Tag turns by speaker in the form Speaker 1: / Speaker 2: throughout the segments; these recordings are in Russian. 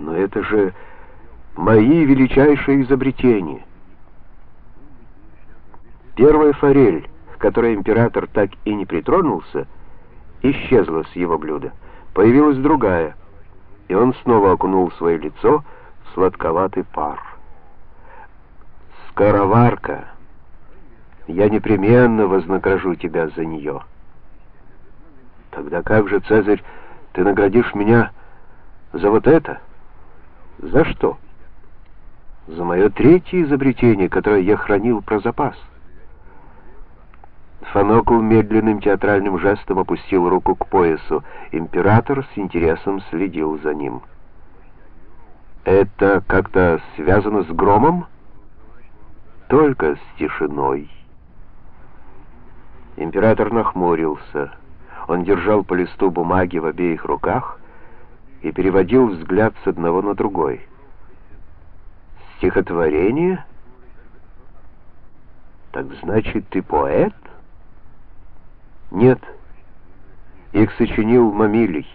Speaker 1: Но это же мои величайшие изобретения. Первая форель, к которой император так и не притронулся, исчезла с его блюда. Появилась другая, и он снова окунул свое лицо в сладковатый пар. «Скороварка, я непременно вознагражу тебя за нее». «Тогда как же, Цезарь, ты наградишь меня за вот это?» «За что?» «За мое третье изобретение, которое я хранил про запас». Фанокл медленным театральным жестом опустил руку к поясу. Император с интересом следил за ним. «Это как-то связано с громом?» «Только с тишиной». Император нахмурился. Он держал по листу бумаги в обеих руках и переводил взгляд с одного на другой. «Стихотворение? Так значит, ты поэт?» «Нет, их сочинил Мамилий».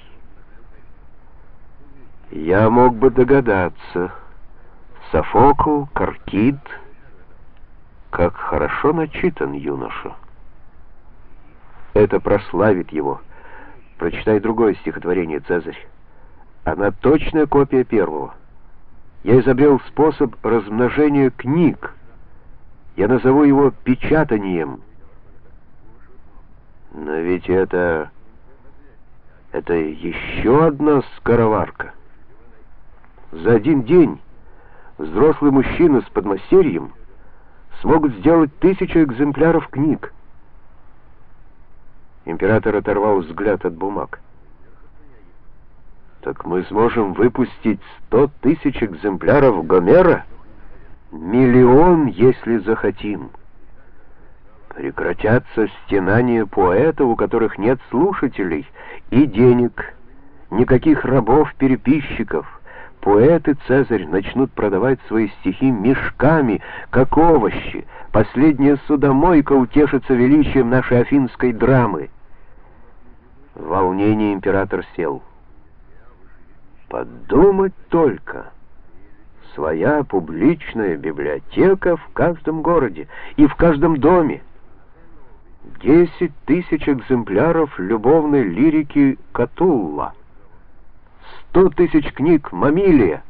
Speaker 1: «Я мог бы догадаться. Софокл, Каркид. Как хорошо начитан юноша. Это прославит его. Прочитай другое стихотворение, Цезарь. Она точная копия первого. Я изобрел способ размножения книг. Я назову его печатанием». «Но ведь это еще одна скороварка. За один день взрослый мужчина с подмастерьем смогут сделать 1000 экземпляров книг». Император оторвал взгляд от бумаг. «Так мы сможем выпустить 100 000 экземпляров Гомера? 1 000 000, если захотим. Прекратятся стенания поэта, у которых нет слушателей и денег, никаких рабов-переписчиков. Поэты, Цезарь, начнут продавать свои стихи мешками, как овощи. Последняя судомойка утешится величием нашей афинской драмы». В волнении император сел. «Подумать только! Своя публичная библиотека в каждом городе и в каждом доме. 10 000 экземпляров любовной лирики Катулла, 100 000 книг Мамилия.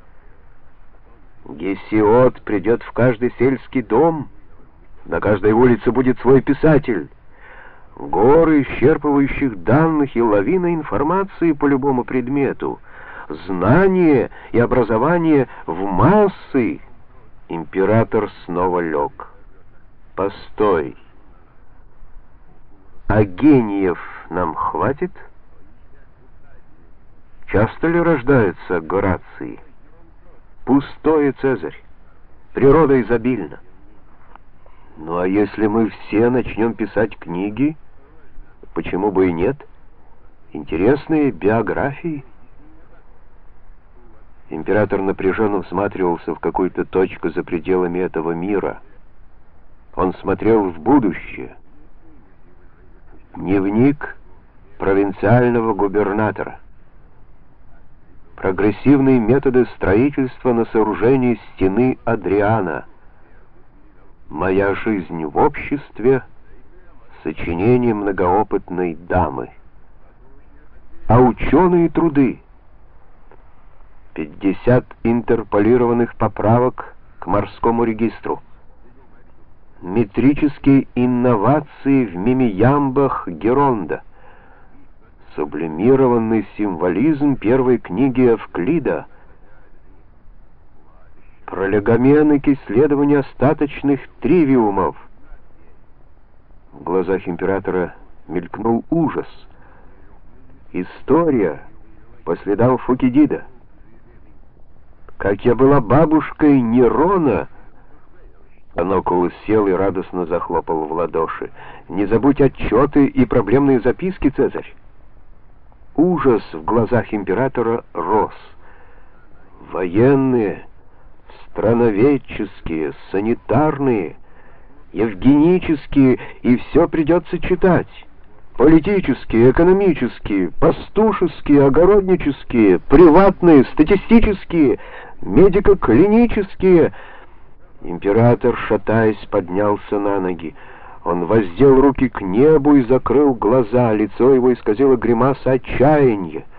Speaker 1: Гесиод придет в каждый сельский дом, на каждой улице будет свой писатель. Горы исчерпывающих данных и лавина информации по любому предмету, знание и образование в массы». Император снова лег. «Постой. А гениев нам хватит? Часто ли рождаются Горации? Пустое, Цезарь. Природа изобильна. Ну а если мы все начнем писать книги, почему бы и нет? Интересные биографии». Император напряженно всматривался в какую-то точку за пределами этого мира. Он смотрел в будущее. Дневник провинциального губернатора. Прогрессивные методы строительства на сооружении стены Адриана. Моя жизнь в обществе. Сочинение многоопытной дамы. А ученые труды. 50 интерполированных поправок к морскому регистру. Метрические инновации в мимиямбах Геронда. Сублимированный символизм первой книги Евклида. Пролегомены к исследованию остаточных тривиумов. В глазах императора мелькнул ужас. История по следам Фукидида. Как я была бабушкой Нерона. Анокул сел и радостно захлопал в ладоши. «Не забудь отчеты и проблемные записки, Цезарь». Ужас в глазах императора рос. Военные, страноведческие, санитарные, евгенические, и все придется читать. Политические, экономические, пастушеские, огороднические, приватные, статистические, медико-клинические. Император, шатаясь, поднялся на ноги. Он воздел руки к небу и закрыл глаза. Лицо его исказило гримаса отчаяния.